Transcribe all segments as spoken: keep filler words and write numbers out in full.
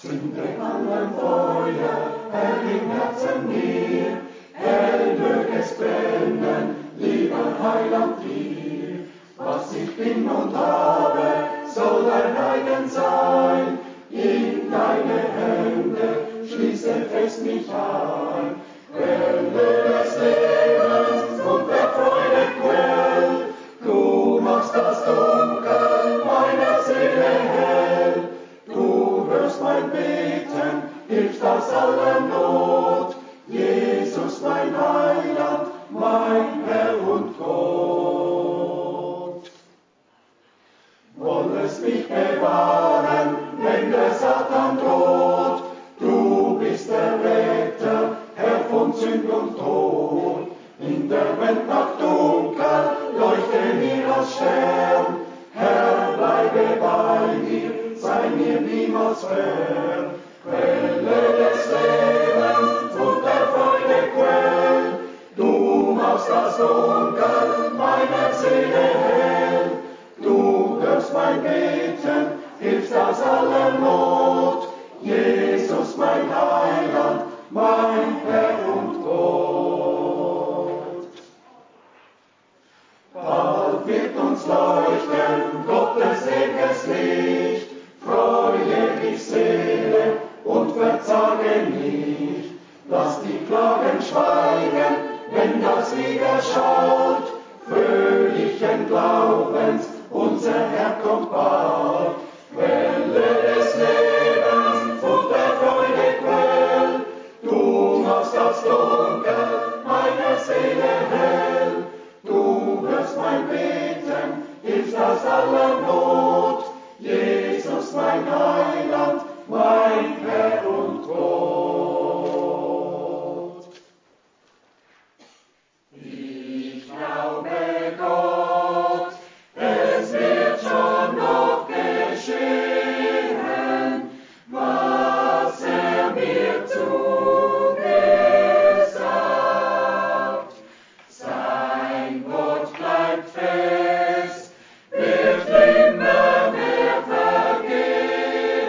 Zünde an ein Feuer, Herr, im Herzen mir, hell mög es brennen, lieber Heiland dir. Was ich bin und habe, soll dein eigen sein, in deine Hände schließe fest mich ein. Quelle des Lebens und der Freude Quell, du machst das Dunkel meiner Seele hell. Du hörst mein Beten, hilfst aus aller Not, Jesus mein Heiland, mein Herr und Gott. Wollest mich bewahren, wenn der Satan droht, du bist der Retter, Herr von Sünd und Tod. In der Welt nach dunkel, leuchte mir als Stern, Herr, bleibe bei mir, sei mir niemals fern. Quelle des Lebens und der Freude Quell, du machst das Dunkel meiner Seele hell. Du hörst mein Beten, hilfst aus aller Not, Jesus mein Heiland, mein Herr und Gott. Bald wird uns leuchten Gottes ewiges Licht, freue dich Seele und verzage nicht. Lass die Klagen schweigen, wenn das Lied erschallt, fröhlichen Glaubens, unser Herr kommt bald. Quelle des Lebens und der Freude Quell, du machst das Dunkel meiner Seele hell. Du hörst mein Beten, hilfst aus aller Not, Jesus mein Heiland, mein Herr und Gott. Ich glaube Gott, es wird schon noch geschehen, was er mir zugesagt. Sein Wort bleibt fest, wird nimmer mehr vergehen.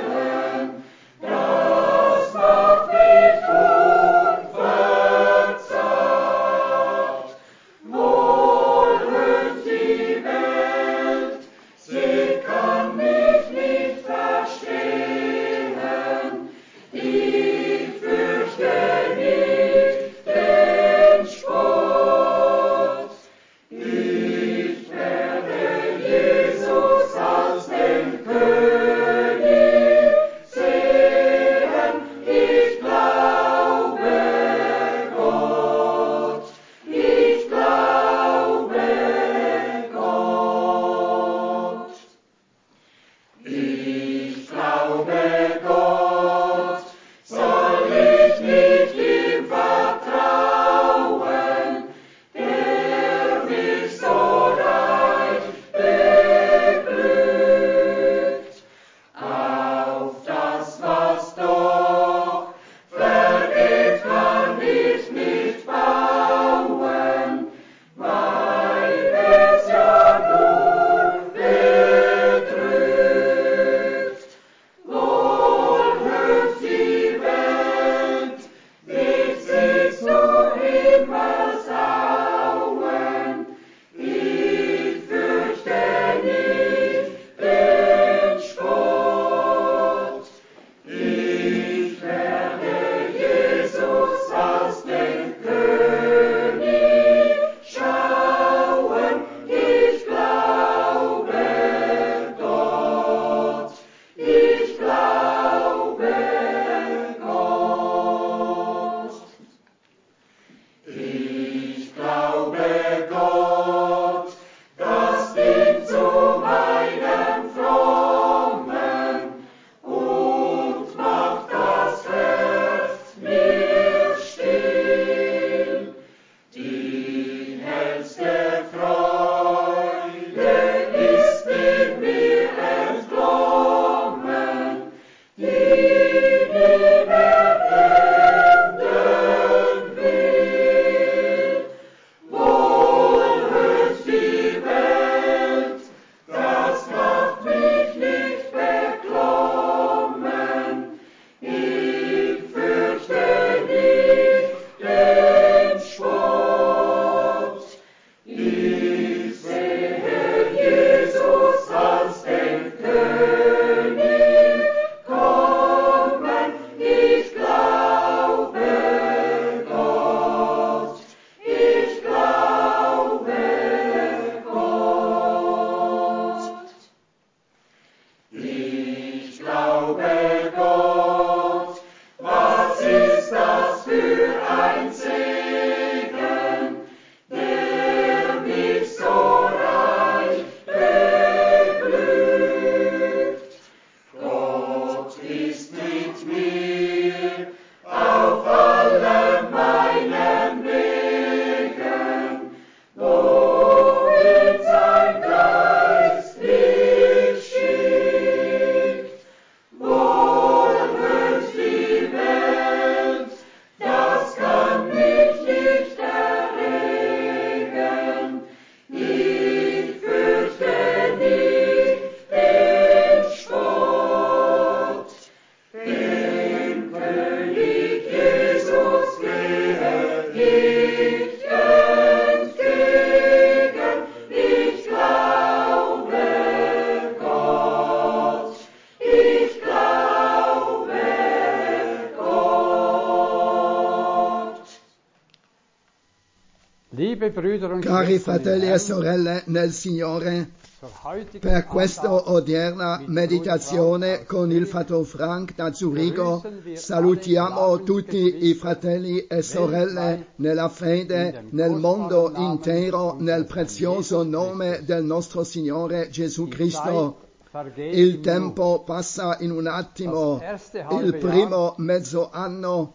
Cari fratelli e sorelle nel Signore, per questa odierna meditazione con il Fratello Frank da Zurigo salutiamo tutti i fratelli e sorelle nella fede nel mondo intero nel prezioso nome del nostro Signore Gesù Cristo. Il tempo passa in un attimo, il primo mezzo anno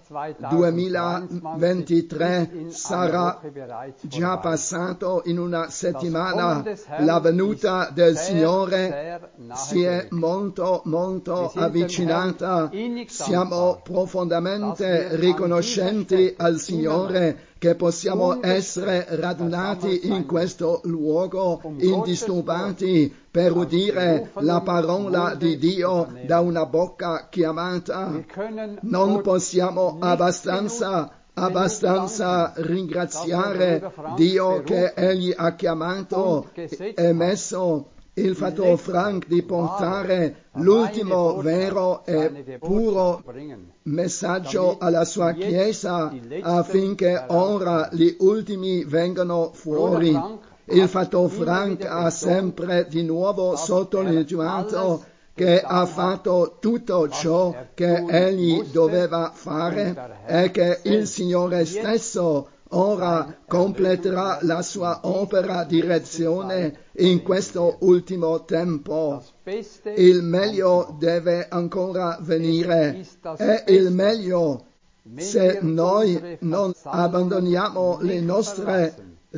duemilaventitré sarà già passato in una settimana. La venuta del Signore si è molto molto avvicinata. Siamo profondamente riconoscenti al Signore che possiamo essere radunati in questo luogo indisturbati per udire la parola di Dio da una bocca chiamata. Non possiamo abbastanza abbastanza ringraziare Dio che Egli ha chiamato e messo il Fratello Frank di portare l'ultimo vero e puro messaggio alla sua Chiesa affinché ora gli ultimi vengano fuori. Il Fratello Frank ha sempre di nuovo sottolineato che ha fatto tutto ciò che egli doveva fare e che il Signore stesso ora completerà la sua opera di redenzione in questo ultimo tempo. Il meglio deve ancora venire e il meglio se noi non abbandoniamo le nostre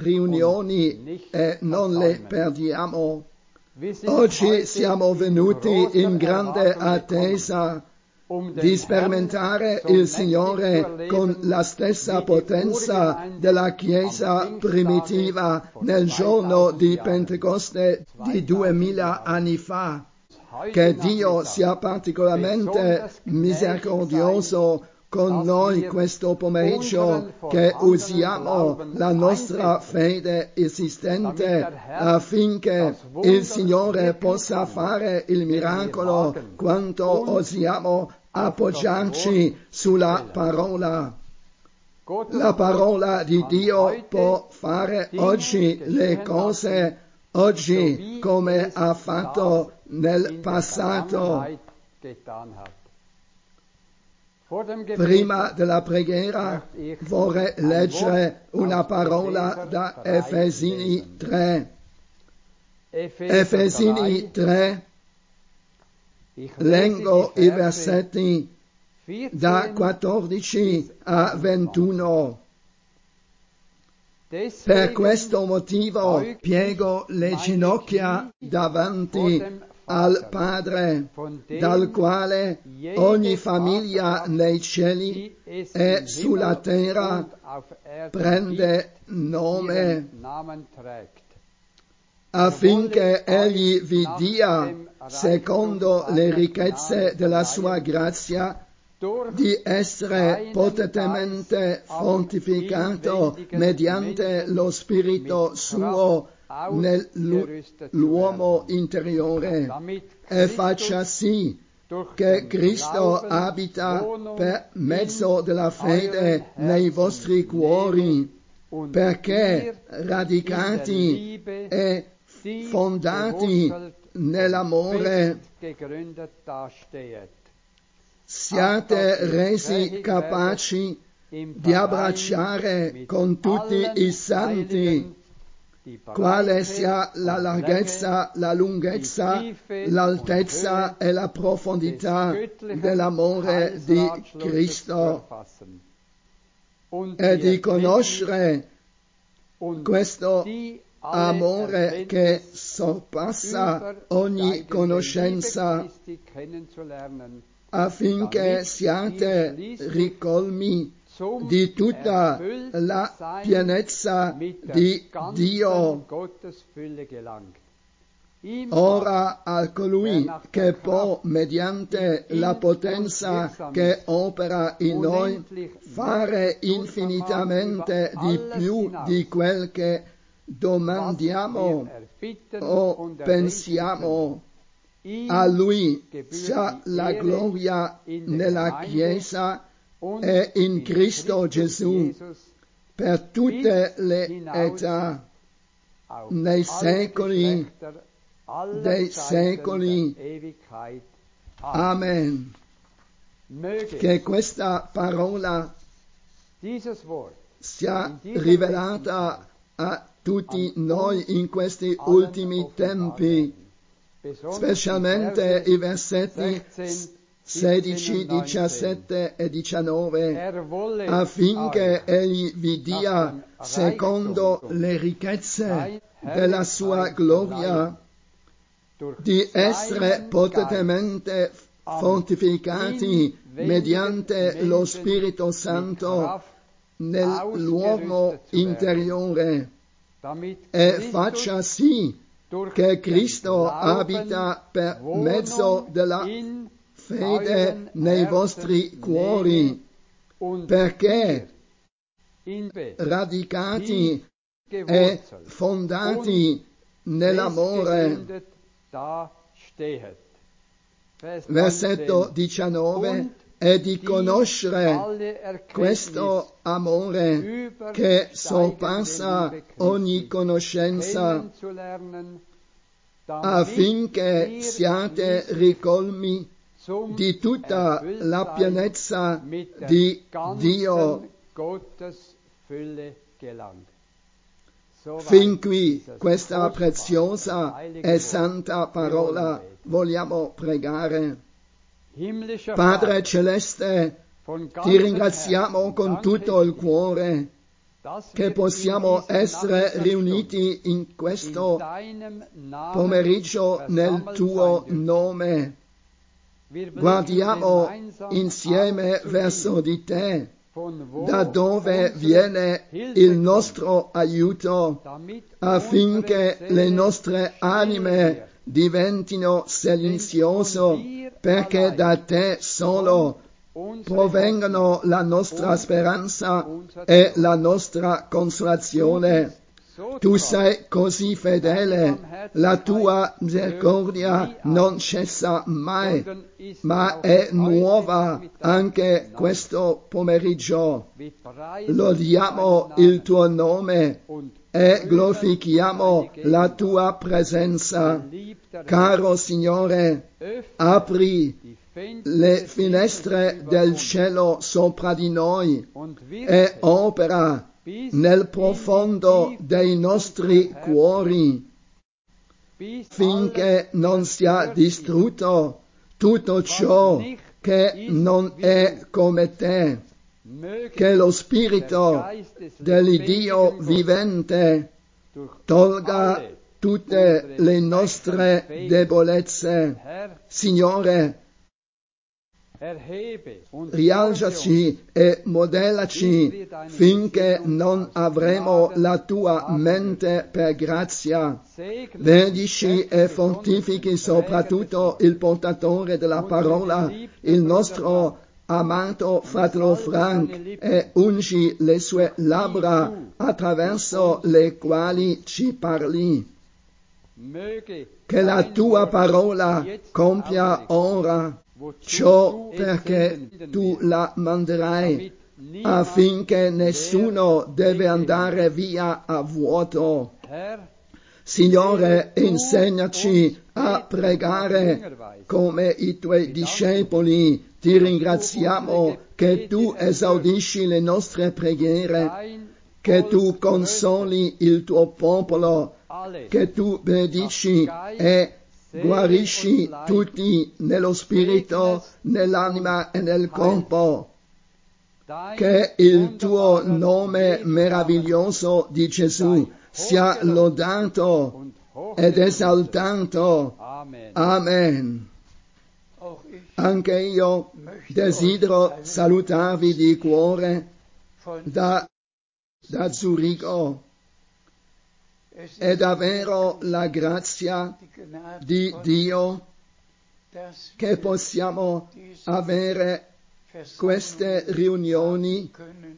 riunioni e non le perdiamo. Oggi siamo venuti in grande attesa di sperimentare il Signore con la stessa potenza della Chiesa primitiva nel giorno di Pentecoste di duemila anni fa. Che Dio sia particolarmente misericordioso con noi questo pomeriggio, che usiamo la nostra fede esistente affinché il Signore possa fare il miracolo quanto osiamo appoggiarci sulla parola. La parola di Dio può fare oggi le cose oggi come ha fatto nel passato. Prima della preghiera vorrei leggere una parola da Efesini tre. Efesini tre, leggo i versetti da quattordici a ventuno. Per questo motivo piego le ginocchia davanti al Padre, dal quale ogni famiglia nei cieli e sulla terra prende nome, affinché Egli vi dia, secondo le ricchezze della sua grazia, di essere potentemente fortificato mediante lo Spirito suo nell'uomo interiore, e faccia sì che Cristo abita per mezzo della fede nei vostri cuori, perché radicati e fondati nell'amore siate resi capaci di abbracciare con tutti i santi quale sia la larghezza, la lunghezza, l'altezza e la profondità dell'amore di Cristo, e di conoscere questo amore che sorpassa ogni conoscenza, affinché siate ricolmi di tutta la pienezza di Dio. Ora a colui che può, mediante la potenza che opera in noi, fare infinitamente di più di quel che domandiamo o pensiamo. A Lui sia la gloria nella Chiesa e in Cristo Gesù per tutte le età, nei secoli dei secoli. Amen. Che questa parola sia rivelata a tutti noi in questi ultimi tempi, specialmente i versetti sedici, diciassette e diciannove, affinché Egli vi dia, secondo le ricchezze della sua gloria, di essere potentemente fortificati mediante lo Spirito Santo nell'uomo interiore, e faccia sì che Cristo abita per mezzo della fede nei vostri cuori, perché radicati e fondati nell'amore. Versetto diciannove, e di conoscere questo amore che sorpassa ogni conoscenza, affinché siate ricolmi di tutta la pienezza di Dio. Fin qui questa preziosa e santa parola vogliamo pregare. Padre Celeste, ti ringraziamo con tutto il cuore che possiamo essere riuniti in questo pomeriggio nel tuo nome. Guardiamo insieme verso di te, da dove viene il nostro aiuto, affinché le nostre anime diventino silenziose, perché da te solo provengono la nostra speranza e la nostra consolazione. Tu sei così fedele, la tua misericordia non cessa mai, ma è nuova anche questo pomeriggio. Lodiamo il tuo nome e glorifichiamo la tua presenza. Caro Signore, apri le finestre del cielo sopra di noi e opera nel profondo dei nostri cuori, finché non sia distrutto tutto ciò che non è come te, che lo Spirito dell'Iddio vivente tolga tutte le nostre debolezze. Signore, rialzaci e modellaci finché non avremo la tua mente per grazia. Benedici e fortifichi soprattutto il portatore della parola, il nostro amato fratello Frank, e ungi le sue labbra attraverso le quali ci parli. Che la tua parola compia ora ciò perché tu la manderai, affinché nessuno deve andare via a vuoto. Signore, insegnaci a pregare come i tuoi discepoli. Ti ringraziamo che tu esaudisci le nostre preghiere, che tu consoli il tuo popolo, che tu benedici e guarisci tutti nello spirito, nell'anima e nel corpo. Che il tuo nome meraviglioso di Gesù sia lodato ed esaltato. Amen. Anche io desidero salutarvi di cuore da, da Zurigo. È davvero la grazia di Dio che possiamo avere queste riunioni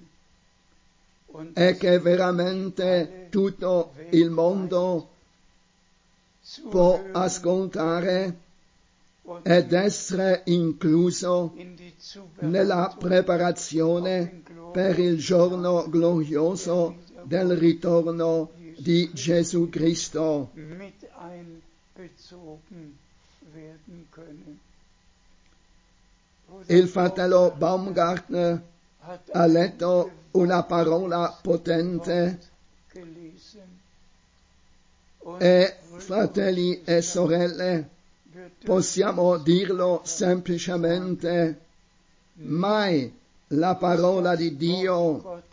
e che veramente tutto il mondo può ascoltare ed essere incluso nella preparazione per il giorno glorioso del ritorno di Gesù Cristo. Il fratello Baumgartner ha letto una parola potente e, fratelli e sorelle, possiamo dirlo semplicemente: mai la parola di Dio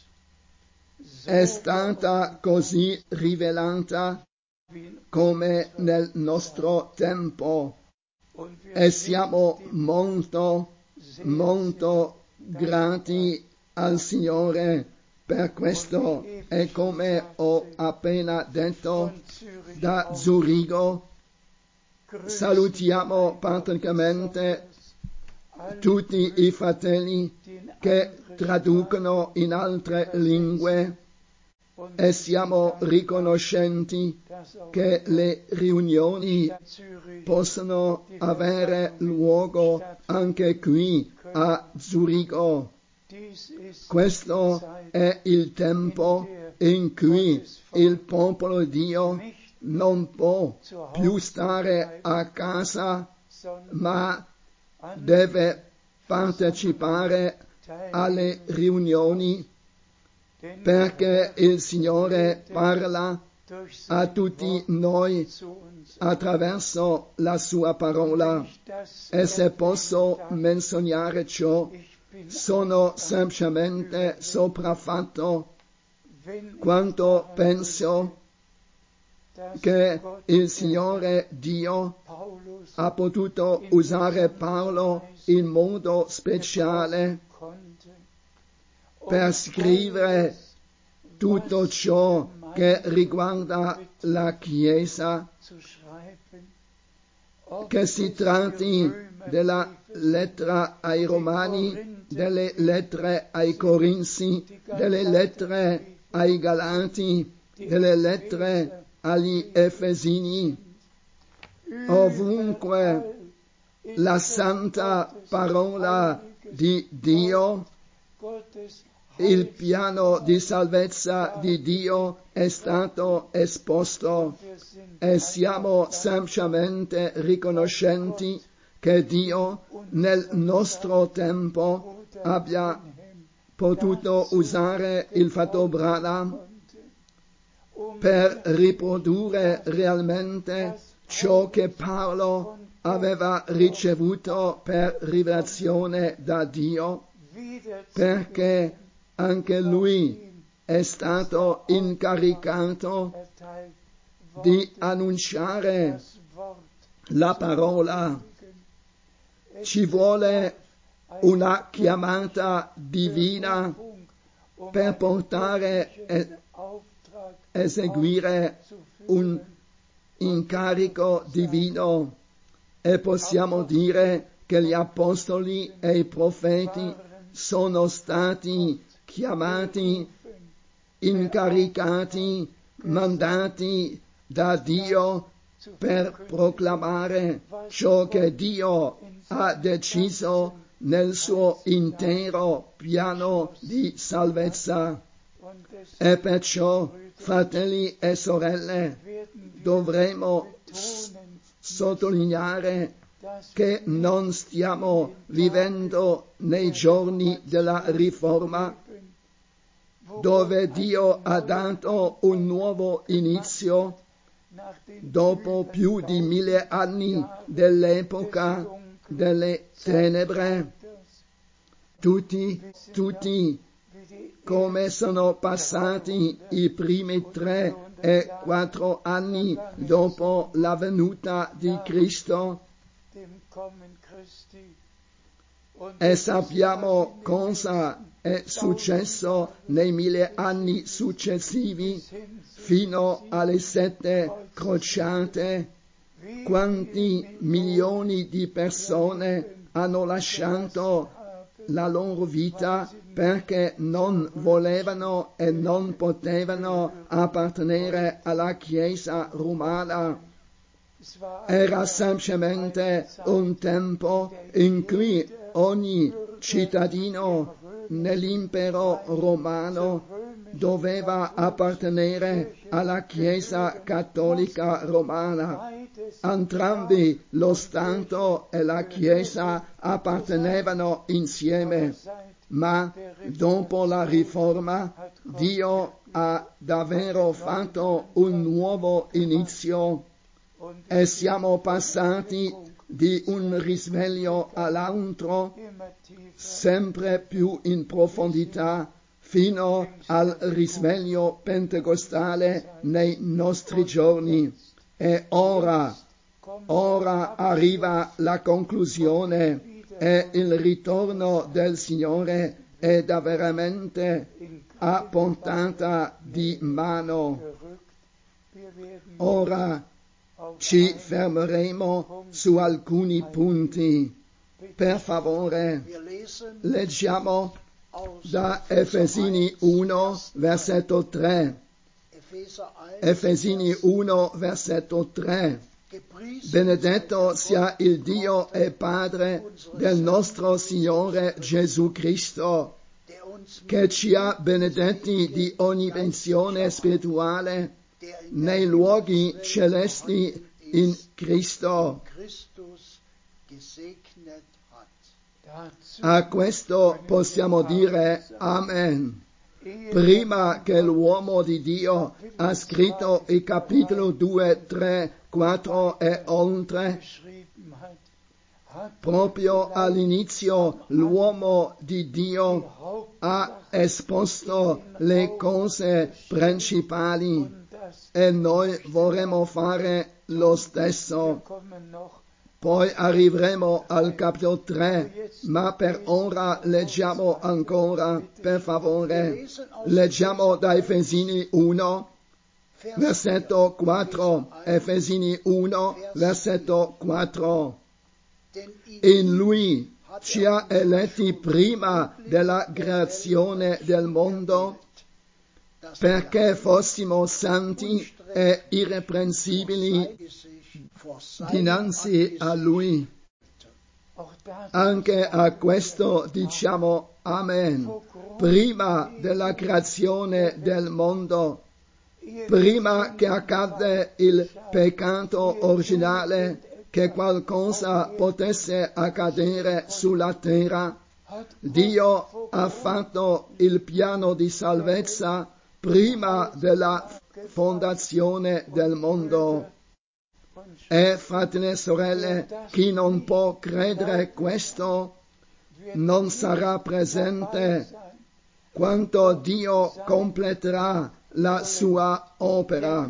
è stata così rivelata come nel nostro tempo, e siamo molto, molto grati al Signore per questo. E come ho appena detto, da Zurigo salutiamo praticamente tutti i fratelli che traducono in altre lingue, e siamo riconoscenti che le riunioni possono avere luogo anche qui a Zurigo. Questo è il tempo in cui il popolo di Dio non può più stare a casa, ma deve partecipare alle riunioni, perché il Signore parla a tutti noi attraverso la sua parola. E se posso menzionare ciò, sono semplicemente sopraffatto quanto penso che il Signore Dio ha potuto usare Paolo in modo speciale per scrivere tutto ciò che riguarda la Chiesa, che si tratti della lettera ai Romani, delle lettere ai Corinzi, delle lettere ai Galati, delle lettere agli Efesini. Ovunque la santa parola di Dio, il piano di salvezza di Dio è stato esposto, e siamo semplicemente riconoscenti che Dio nel nostro tempo abbia potuto usare il fratello Branham per riprodurre realmente ciò che Paolo aveva ricevuto per rivelazione da Dio, perché anche lui è stato incaricato di annunciare la parola. Ci vuole una chiamata divina per portare e eseguire un incarico divino, e possiamo dire che gli apostoli e i profeti sono stati chiamati, incaricati, mandati da Dio per proclamare ciò che Dio ha deciso nel suo intero piano di salvezza. E perciò, fratelli e sorelle, dovremo s- sottolineare che non stiamo vivendo nei giorni della riforma, dove Dio ha dato un nuovo inizio dopo più di mille anni dell'epoca delle tenebre. Tutti, tutti, come sono passati i primi tre e quattro anni dopo la venuta di Cristo, e sappiamo cosa è successo nei mille anni successivi fino alle sette crociate, quanti milioni di persone hanno lasciato la loro vita perché non volevano e non potevano appartenere alla Chiesa romana. Era semplicemente un tempo in cui ogni cittadino nell'impero romano doveva appartenere alla Chiesa cattolica romana. Entrambi lo Stato e la Chiesa appartenevano insieme, ma dopo la Riforma Dio ha davvero fatto un nuovo inizio e siamo passati di un risveglio all'altro, sempre più in profondità, fino al risveglio pentecostale nei nostri giorni. E ora, ora arriva la conclusione e il ritorno del Signore è veramente a portata di mano. Ora ci fermeremo su alcuni punti. Per favore, leggiamo da Efesini uno, versetto tre. Efesini uno, versetto tre. Benedetto sia il Dio e Padre del nostro Signore Gesù Cristo, che ci ha benedetti di ogni benedizione spirituale nei luoghi celesti in Cristo. A questo possiamo dire Amen. Prima che l'uomo di Dio ha scritto i capitoli due, tre, quattro e oltre, proprio all'inizio l'uomo di Dio ha esposto le cose principali e noi vorremmo fare lo stesso. Poi arriveremo al capitolo tre, ma per ora leggiamo ancora, per favore, leggiamo da Efesini uno, versetto quattro, Efesini uno, versetto quattro. In Lui ci ha eletti prima della creazione del mondo, perché fossimo santi e irreprensibili dinanzi a Lui. Anche a questo diciamo Amen. Prima della creazione del mondo, prima che accadde il peccato originale, che qualcosa potesse accadere sulla terra, Dio ha fatto il piano di salvezza prima della fondazione del mondo. E fratelli e sorelle, chi non può credere questo non sarà presente quando Dio completerà la sua opera.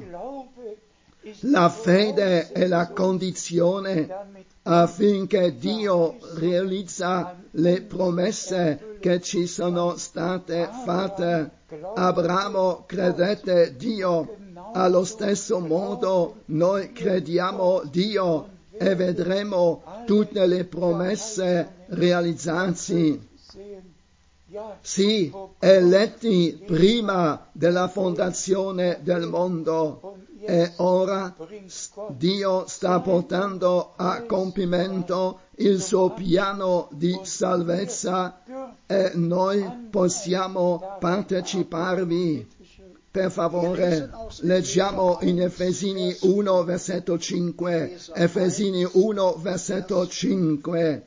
La fede è la condizione affinché Dio realizza le promesse che ci sono state fatte. Abramo credette Dio, allo stesso modo noi crediamo Dio e vedremo tutte le promesse realizzarsi. Sì, eletti prima della fondazione del mondo, e ora Dio sta portando a compimento il suo piano di salvezza e noi possiamo parteciparvi. Per favore, leggiamo in Efesini uno, versetto cinque. Efesini uno, versetto cinque.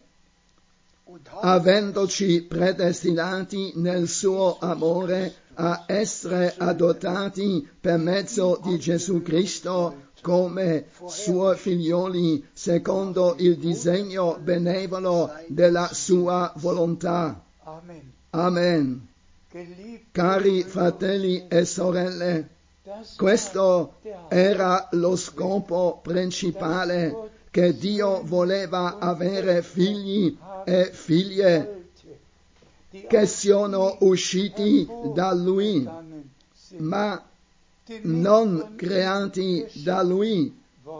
Avendoci predestinati nel suo amore a essere adottati per mezzo di Gesù Cristo come suoi figlioli, secondo il disegno benevolo della sua volontà. Amen. Cari fratelli e sorelle, questo era lo scopo principale, che Dio voleva avere figli e figlie che sono usciti da Lui, ma non creati da Lui,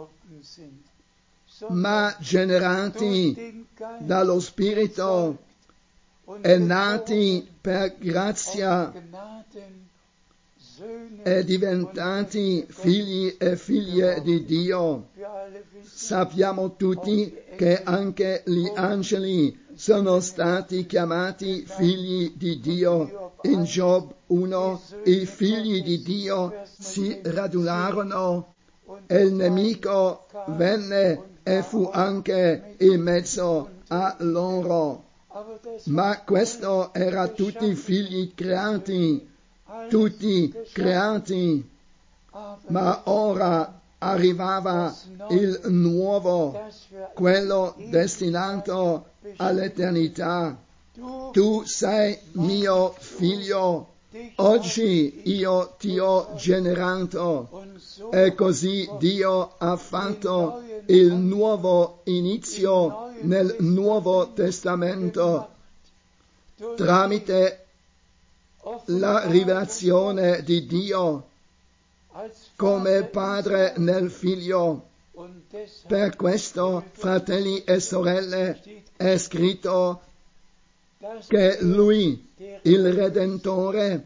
ma generati dallo Spirito e nati per grazia e diventati figli e figlie di Dio. Sappiamo tutti che anche gli angeli sono stati chiamati figli di Dio. In Giobbe uno i figli di Dio si radunarono e il nemico venne e fu anche in mezzo a loro. Ma questo era tutti figli creati, tutti creati, ma ora arrivava il nuovo, quello destinato all'eternità. Tu sei mio figlio, oggi io ti ho generato. E così Dio ha fatto il nuovo inizio nel Nuovo Testamento tramite la rivelazione di Dio come padre nel figlio. Per questo, fratelli e sorelle, è scritto che lui, il Redentore,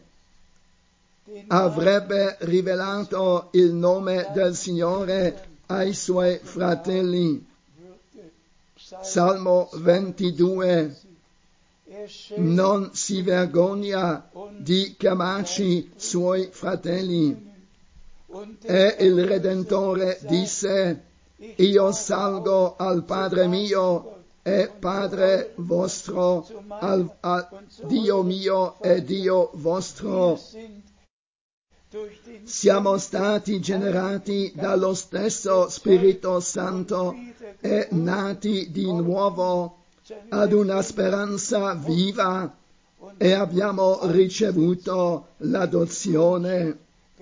avrebbe rivelato il nome del Signore ai suoi fratelli. Salmo ventidue. Non si vergogna di chiamarci suoi fratelli. E il Redentore disse: io salgo al Padre mio e Padre vostro, al, al Dio mio e Dio vostro. Siamo stati generati dallo stesso Spirito Santo e nati di nuovo ad una speranza viva e abbiamo ricevuto l'adozione.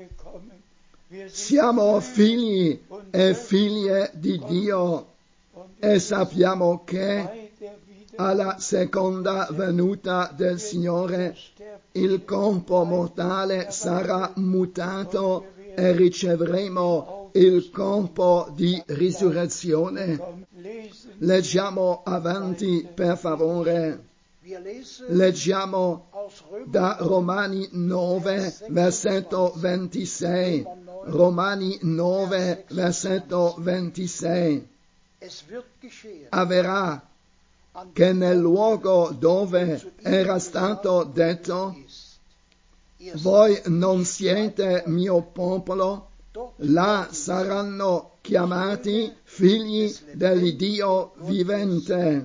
Siamo figli e figlie di Dio e sappiamo che alla seconda venuta del Signore il corpo mortale sarà mutato e riceveremo il corpo di risurrezione. Leggiamo avanti, per favore. Leggiamo da Romani nove, versetto ventisei. Romani nove, versetto ventisei. Avverrà che nel luogo dove era stato detto: voi non siete mio popolo, là saranno chiamati figli dell'Iddio vivente.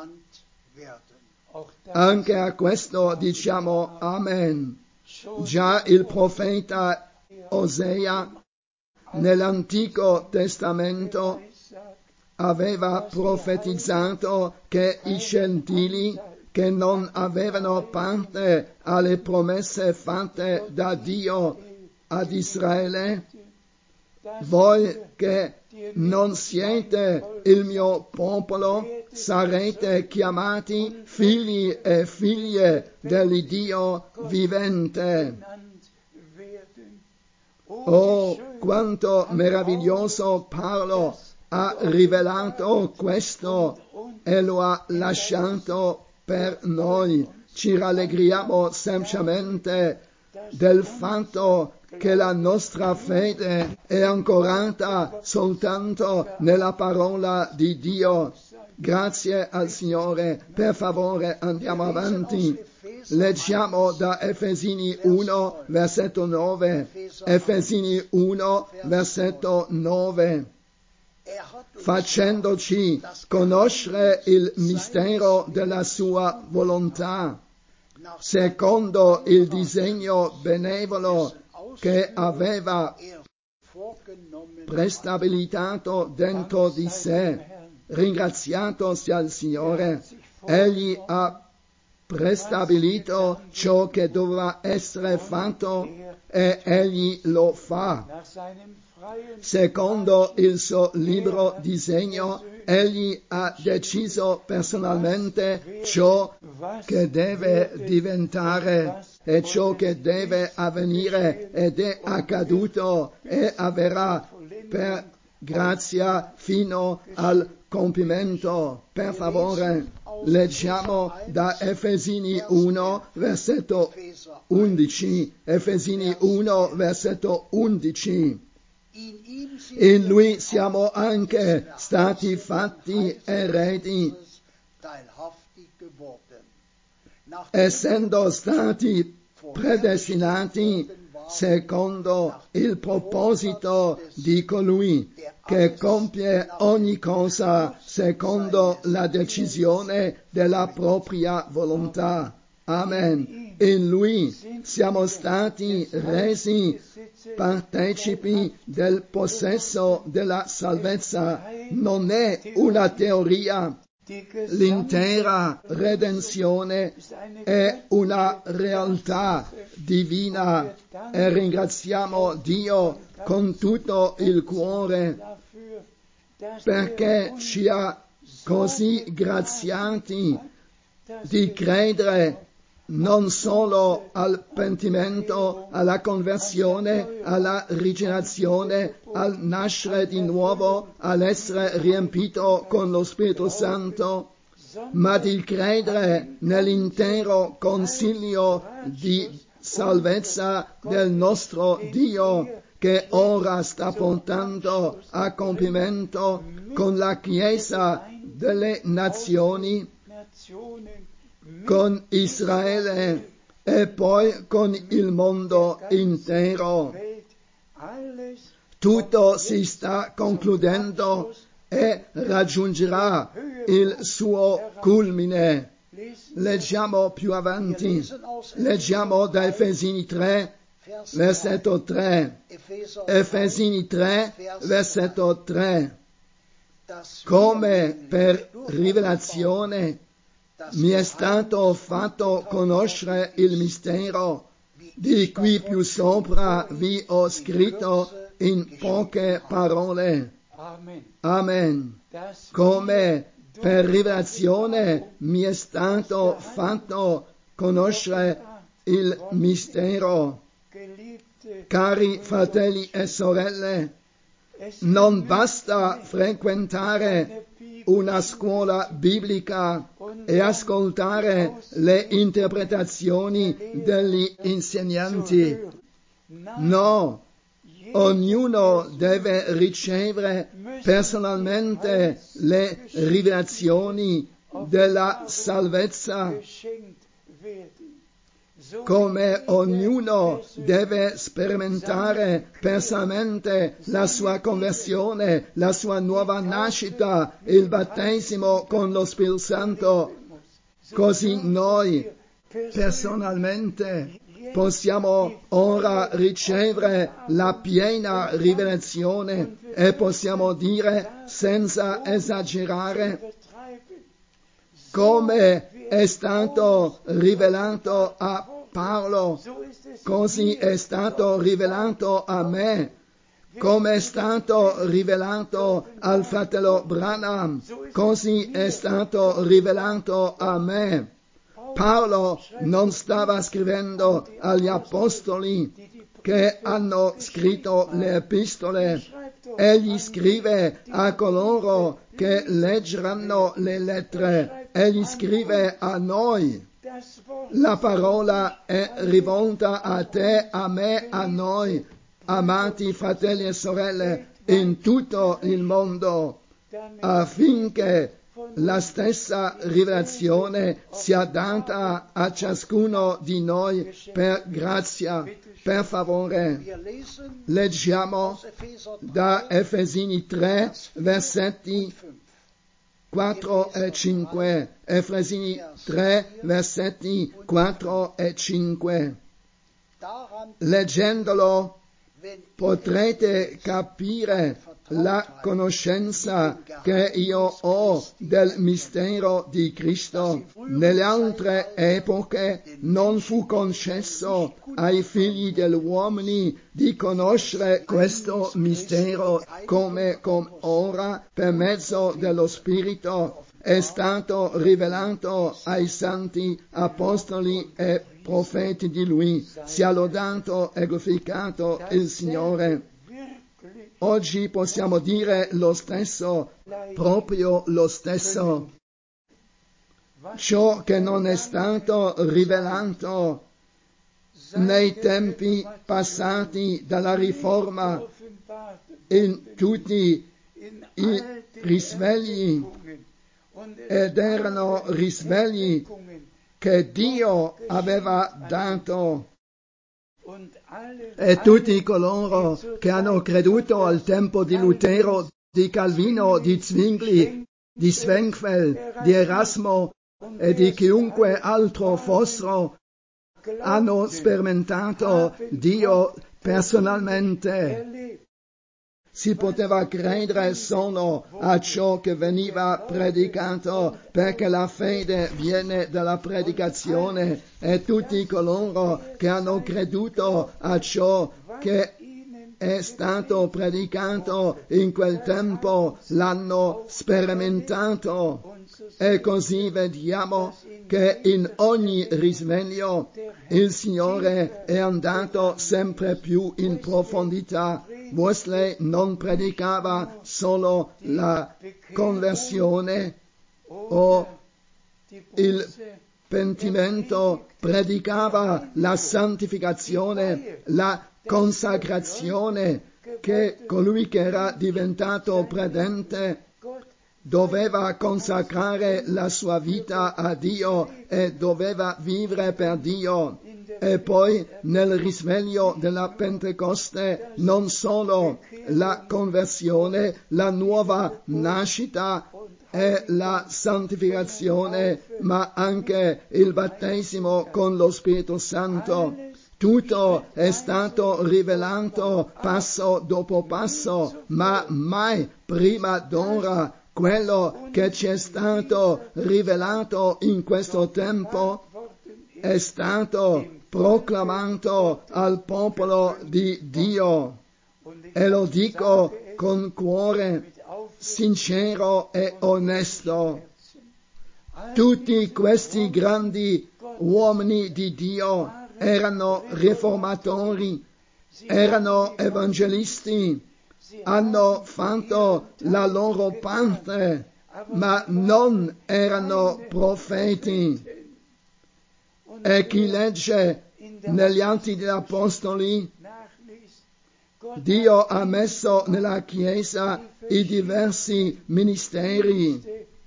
Anche a questo diciamo Amen. Già il profeta Osea nell'Antico Testamento aveva profetizzato che i gentili che non avevano parte alle promesse fatte da Dio ad Israele: voi che non siete il mio popolo, sarete chiamati figli e figlie dell'Iddio vivente. Oh, quanto meraviglioso Paolo ha rivelato questo e lo ha lasciato per noi. Ci rallegriamo semplicemente del fatto che la nostra fede è ancorata soltanto nella parola di Dio. Grazie al Signore. Per favore andiamo avanti. Leggiamo da Efesini uno, versetto nove. Efesini uno, versetto nove. Facendoci conoscere il mistero della sua volontà, secondo il disegno benevolo che aveva prestabilitato dentro di sé. Ringraziato sia il Signore, Egli ha prestabilito ciò che doveva essere fatto e Egli lo fa. Secondo il suo libero disegno, Egli ha deciso personalmente ciò che deve diventare e ciò che deve avvenire, ed è accaduto e avverrà per grazia fino al compimento. Per favore, Leggiamo da Efesini uno, versetto undici. Efesini uno, versetto undici. In lui siamo anche stati fatti eredi, essendo stati predestinati secondo il proposito di colui che compie ogni cosa secondo la decisione della propria volontà. Amen. In lui siamo stati resi partecipi del possesso della salvezza. Non è una teoria. L'intera redenzione è una realtà divina e ringraziamo Dio con tutto il cuore perché ci ha così graziati di credere non solo al pentimento, alla conversione, alla rigenerazione, al nascere di nuovo, all'essere riempito con lo Spirito Santo, ma di credere nell'intero consiglio di salvezza del nostro Dio che ora sta portando a compimento con la Chiesa delle nazioni, con Israele e poi con il mondo intero. Tutto si sta concludendo e raggiungerà il suo culmine. Leggiamo più avanti. Leggiamo da Efesini tre, versetto tre. Efesini tre, versetto tre. Come per rivelazione mi è stato fatto conoscere il mistero, di cui più sopra vi ho scritto in poche parole. Amen. Come per rivelazione mi è stato fatto conoscere il mistero. Cari fratelli e sorelle, non basta frequentare una scuola biblica e ascoltare le interpretazioni degli insegnanti. No, ognuno deve ricevere personalmente le rivelazioni della salvezza, come ognuno deve sperimentare personalmente la sua conversione, la sua nuova nascita, il battesimo con lo Spirito Santo. Così noi personalmente possiamo ora ricevere la piena rivelazione e possiamo dire senza esagerare come è stato rivelato a Paolo, così è stato rivelato a me, come è stato rivelato al fratello Branham, così è stato rivelato a me. Paolo non stava scrivendo agli apostoli che hanno scritto le epistole, egli scrive a coloro che leggeranno le lettere, egli scrive a noi. La parola è rivolta a te, a me, a noi, amati fratelli e sorelle, in tutto il mondo, affinché la stessa rivelazione sia data a ciascuno di noi per grazia, per favore. Leggiamo da Efesini tre, versetti quattro e cinque. Efesini tre, versetti quattro e cinque. Leggendolo potrete capire la conoscenza che io ho del mistero di Cristo. Nelle altre epoche non fu concesso ai figli degli uomini di conoscere questo mistero come, come ora per mezzo dello Spirito è stato rivelato ai santi apostoli e profeti di Lui. Sia lodato e glorificato il Signore. Oggi possiamo dire lo stesso, proprio lo stesso. ciò che non è stato rivelato nei tempi passati dalla Riforma in tutti i risvegli, ed erano risvegli che Dio aveva dato. E tutti coloro che hanno creduto al tempo di Lutero, di Calvino, di Zwingli, di Zwengfeld, di Erasmo e di chiunque altro fossero, hanno sperimentato Dio personalmente. Si poteva credere solo a ciò che veniva predicato, perché la fede viene dalla predicazione, e tutti coloro che hanno creduto a ciò che è stato predicato in quel tempo l'hanno sperimentato. E così vediamo che in ogni risveglio il Signore è andato sempre più in profondità. Wesley non predicava solo la conversione o il pentimento, predicava la santificazione, la consacrazione, che colui che era diventato credente doveva consacrare la sua vita a Dio e doveva vivere per Dio. E poi nel risveglio della Pentecoste non solo la conversione, la nuova nascita e la santificazione, ma anche il battesimo con lo Spirito Santo. Tutto è stato rivelato passo dopo passo, ma mai prima d'ora quello che ci è stato rivelato in questo tempo è stato proclamato al popolo di Dio. E lo dico con cuore sincero e onesto. Tutti questi grandi uomini di Dio erano riformatori, erano evangelisti, hanno fatto la loro parte, ma non erano profeti. E chi legge negli Atti degli Apostoli, Dio ha messo nella Chiesa i diversi ministeri.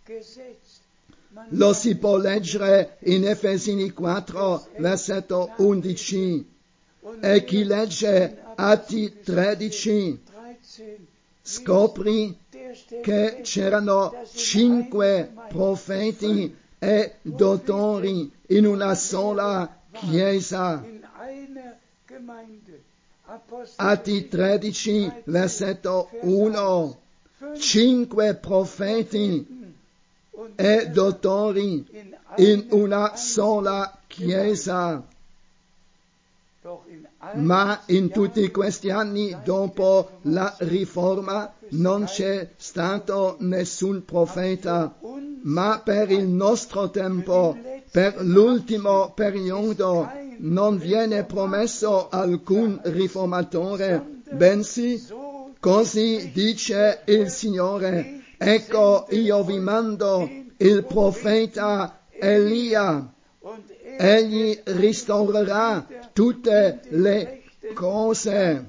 Lo si può leggere in Efesini quattro, versetto undici. E chi legge Atti tredici scopri che c'erano cinque profeti e dottori in una sola Chiesa. Atti tredici, versetto uno. Cinque profeti e dottori in una sola Chiesa. Ma in tutti questi anni dopo la Riforma non c'è stato nessun profeta, ma per il nostro tempo, per l'ultimo periodo, non viene promesso alcun riformatore, bensì così dice il Signore: ecco, io vi mando il profeta Elia. Egli restaurerà tutte le cose.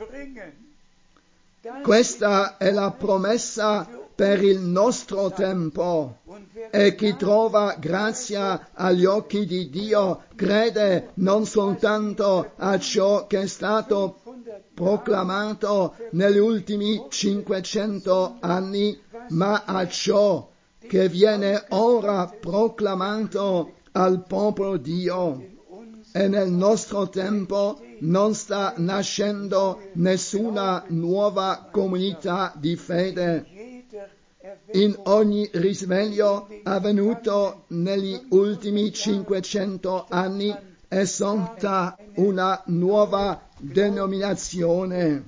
Questa è la promessa per il nostro tempo. E chi trova grazia agli occhi di Dio crede non soltanto a ciò che è stato proclamato negli ultimi cinquecento anni, ma a ciò che viene ora proclamato al popolo Dio. E nel nostro tempo non sta nascendo nessuna nuova comunità di fede. In ogni risveglio avvenuto negli ultimi cinquecento anni è sorta una nuova denominazione.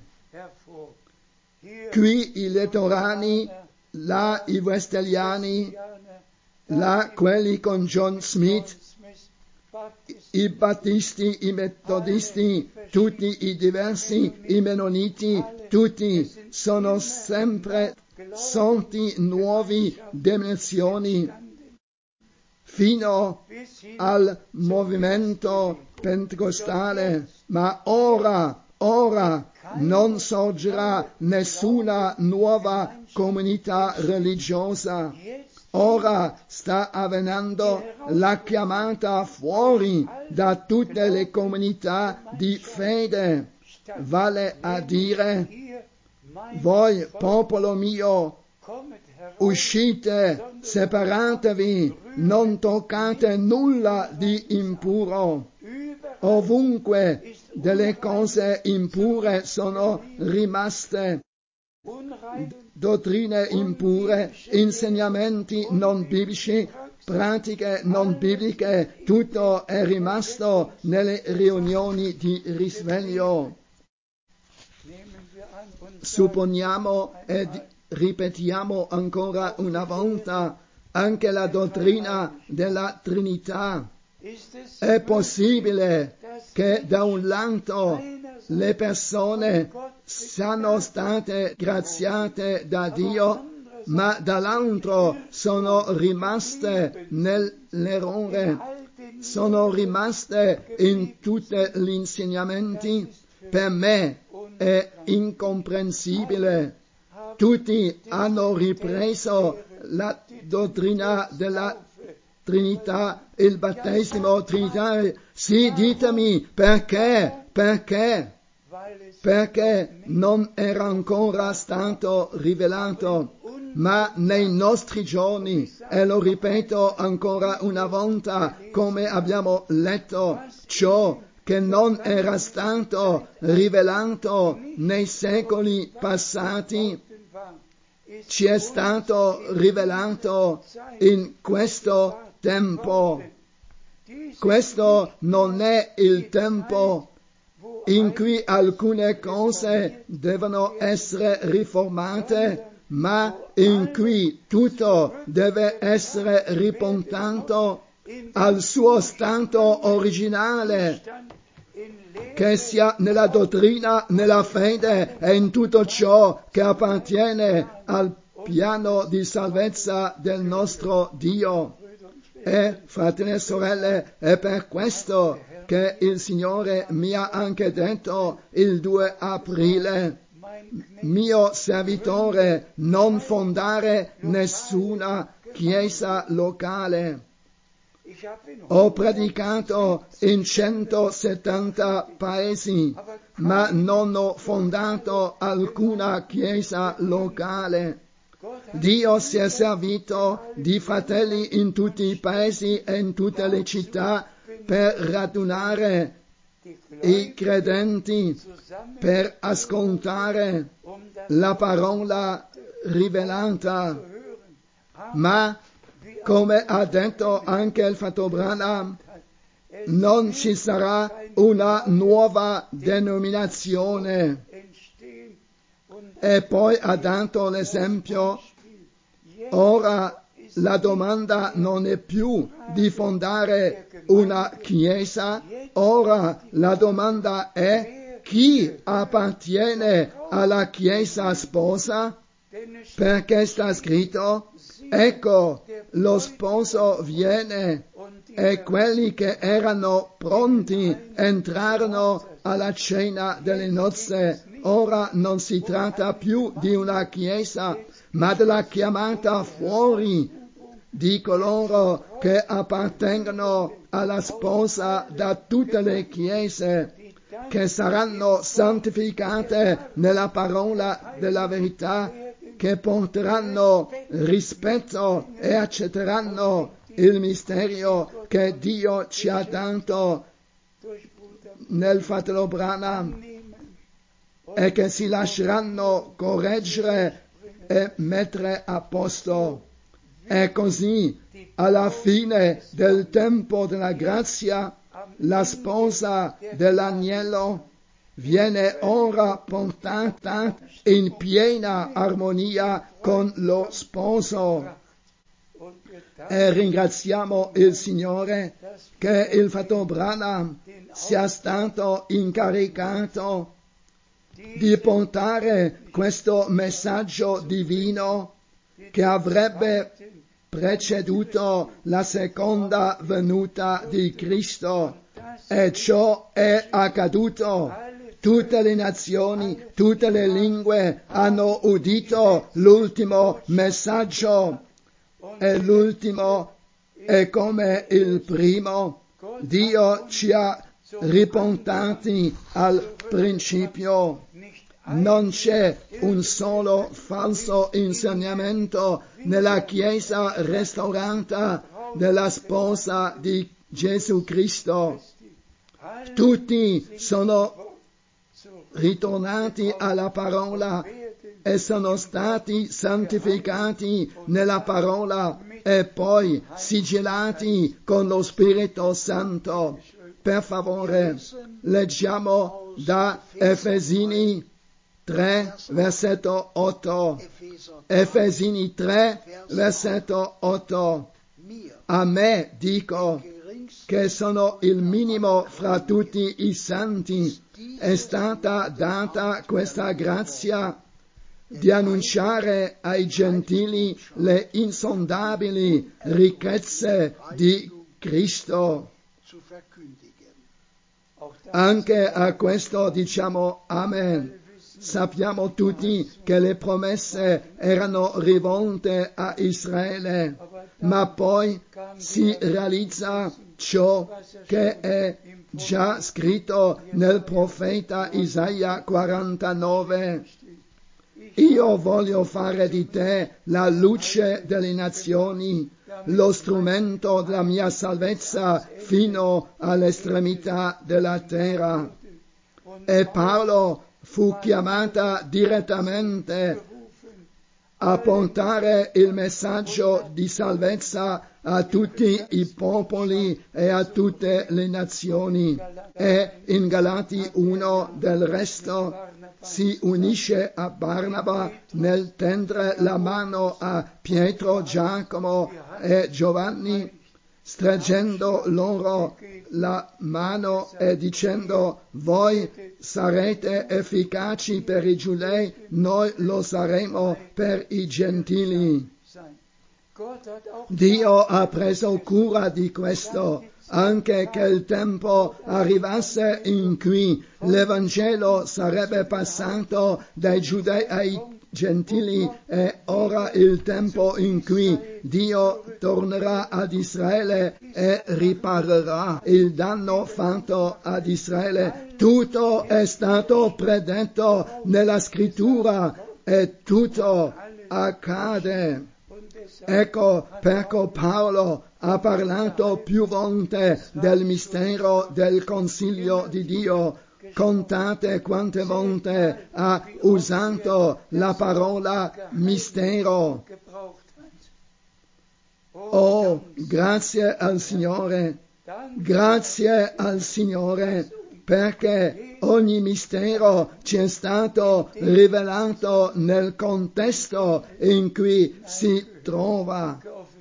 Qui i lettorani, là i wesleyani, là quelli con John Smith, i battisti, i metodisti, tutti i diversi, i mennoniti, tutti sono sempre sorti nuove denominazioni. fino al movimento pentecostale, ma ora, ora non sorgerà nessuna nuova comunità religiosa. Ora sta avvenendo la chiamata fuori da tutte le comunità di fede, vale a dire, voi, popolo mio, uscite, separatevi, non toccate nulla di impuro. Ovunque delle cose impure sono rimaste, dottrine impure, insegnamenti non biblici, pratiche non bibliche, tutto è rimasto nelle riunioni di risveglio. Supponiamo ed ripetiamo ancora una volta anche la dottrina della Trinità. È possibile che da un lato le persone siano state graziate da Dio, ma dall'altro sono rimaste nell'errore, sono rimaste in tutti gli insegnamenti. Per me è incomprensibile. Tutti hanno ripreso la dottrina della Trinità, il battesimo trinitario. Sì, ditemi perché, perché, perché non era ancora stato rivelato. Ma nei nostri giorni, e lo ripeto ancora una volta, come abbiamo letto, ciò che non era stato rivelato nei secoli passati, ci è stato rivelato in questo tempo. Questo non è il tempo in cui alcune cose devono essere riformate, ma in cui tutto deve essere riportato al suo stato originale, che sia nella dottrina, nella fede e in tutto ciò che appartiene al piano di salvezza del nostro Dio. E, fratelli e sorelle, è per questo che il Signore mi ha anche detto il due aprile, mio servitore, non fondare nessuna chiesa locale. Ho predicato in centosettanta paesi, ma non ho fondato alcuna chiesa locale. Dio si è servito di fratelli in tutti i paesi e in tutte le città per radunare i credenti, per ascoltare la parola rivelata. Ma, come ha detto anche il fratello Branham, non ci sarà una nuova denominazione. E poi ha dato l'esempio, ora la domanda non è più di fondare una chiesa, ora la domanda è chi appartiene alla chiesa sposa, perché sta scritto, ecco, lo sposo viene, e quelli che erano pronti entrarono alla cena delle nozze. Ora non si tratta più di una chiesa, ma della chiamata fuori di coloro che appartengono alla sposa da tutte le chiese, che saranno santificate nella parola della verità, che porteranno rispetto e accetteranno il mistero che Dio ci ha dato nel fratello Branham, e che si lasceranno correggere e mettere a posto. E così, alla fine del tempo della grazia, la sposa dell'agnello viene ora portata in piena armonia con lo sposo. E ringraziamo il Signore che il fratello Branham sia stato incaricato di portare questo messaggio divino che avrebbe preceduto la seconda venuta di Cristo. E ciò è accaduto. Tutte le nazioni, tutte le lingue hanno udito l'ultimo messaggio. E l'ultimo è come il primo. Dio ci ha riportati al principio. Non c'è un solo falso insegnamento nella Chiesa restaurata della sposa di Gesù Cristo. Tutti sono ritornati alla parola e sono stati santificati nella parola e poi sigillati con lo Spirito Santo. Per favore, leggiamo da Efesini tre, versetto otto. Efesini tre, versetto otto. A me dico che sono il minimo fra tutti i santi, è stata data questa grazia di annunciare ai gentili le insondabili ricchezze di Cristo. Anche a questo diciamo Amen. Sappiamo tutti che le promesse erano rivolte a Israele, ma poi si realizza ciò che è già scritto nel profeta Isaia quarantanove. Io voglio fare di te la luce delle nazioni, lo strumento della mia salvezza fino all'estremità della terra. E Paolo fu chiamata direttamente a portare il messaggio di salvezza a tutti i popoli e a tutte le nazioni. E in Galati uno del resto si unisce a Barnaba nel tendere la mano a Pietro, Giacomo e Giovanni, stringendo loro la mano e dicendo: voi sarete efficaci per i giudei, noi lo saremo per i gentili. Dio ha preso cura di questo, anche che il tempo arrivasse in cui l'Evangelo sarebbe passato dai giudei ai gentili. È ora il tempo in cui Dio tornerà ad Israele e riparerà il danno fatto ad Israele. Tutto è stato predetto nella scrittura e tutto accade. Ecco perché Paolo ha parlato più volte del mistero del consiglio di Dio. Contate quante volte ha usato la parola mistero. Oh, grazie al Signore, grazie al Signore, perché ogni mistero ci è stato rivelato nel contesto in cui si trova.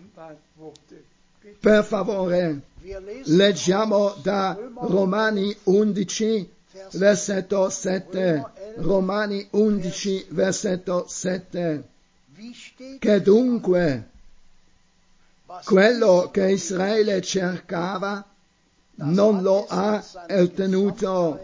Per favore, leggiamo da Romani undici, versetto sette. Romani undici, versetto sette. Che dunque quello che Israele cercava non lo ha ottenuto,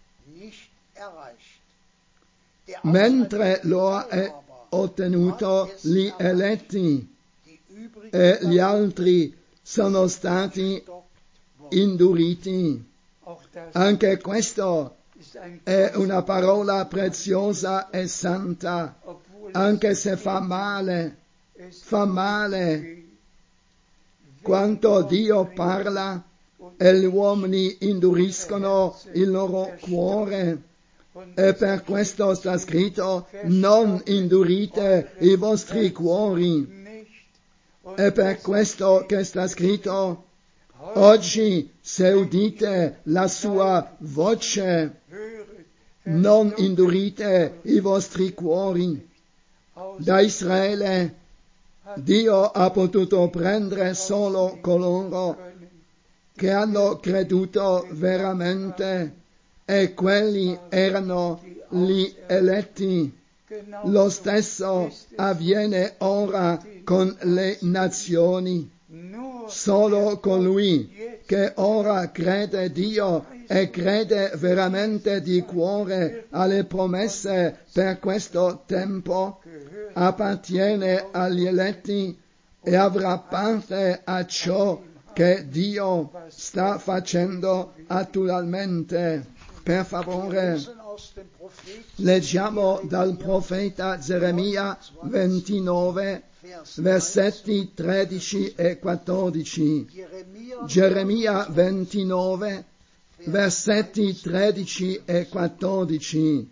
mentre lo ha ottenuto gli eletti e gli altri sono stati induriti. Anche questo è una parola preziosa e santa, anche se fa male, fa male quanto Dio parla e gli uomini induriscono il loro cuore. E per questo sta scritto: non indurite i vostri cuori. E per questo che sta scritto: oggi se udite la sua voce, non indurite i vostri cuori. Da Israele Dio ha potuto prendere solo coloro che hanno creduto veramente, e quelli erano gli eletti. Lo stesso avviene ora con le nazioni. Solo colui che ora crede Dio e crede veramente di cuore alle promesse per questo tempo appartiene agli eletti e avrà parte a ciò che Dio sta facendo attualmente. Per favore, leggiamo dal profeta Geremia ventinove, versetti tredici e quattordici. Geremia ventinove, versetti tredici e quattordici.